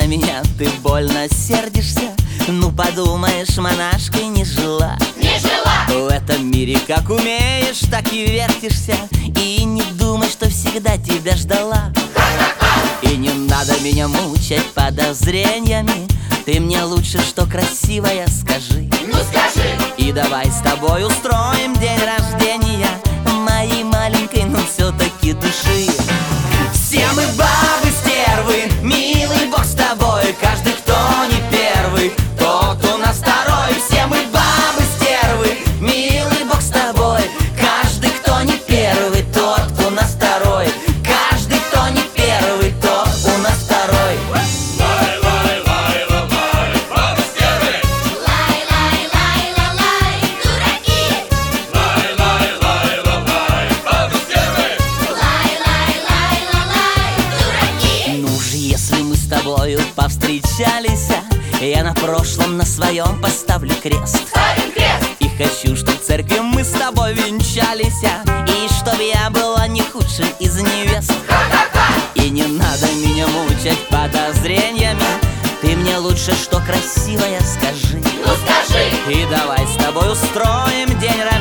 на меня ты больно сердишься. Ну подумаешь, монашкой не жила. Не жила! В этом мире как умеешь, так и вертишься. И не думай, что всегда тебя ждала. И не надо меня мучать подозрениями. Ты мне лучше, что красивая, скажи. Ну скажи! И давай с тобой устроим день рождения моей маленькой, но все-таки души. Все мы бабы-стервы, милый бог с тобой. Каждый, кто не первый, тот у нас второй. Все мы бабы-стервы, милый бог с тобой. Каждый, кто не первый, тот у нас второй. Каждый, кто не первый, тот у нас второй. Лай-лай-лай-ла-лай, бабы-стервы! Лай-лай-лай-ла-лай, дураки! Лай-лай-лай-ла-лай, бабы-стервы! Лай-лай-лай-ла-лай, дураки! Ну же, если мы с тобою повстречались, я на прошлом на своем поставлю крест. Ставим крест! И хочу, чтоб в церкви мы с тобой венчались, и чтоб я была не худшей из невест. И не надо меня мучать подозрениями. Ты мне лучше, что красивая, скажи. Ну скажи! И давай с тобой устроим день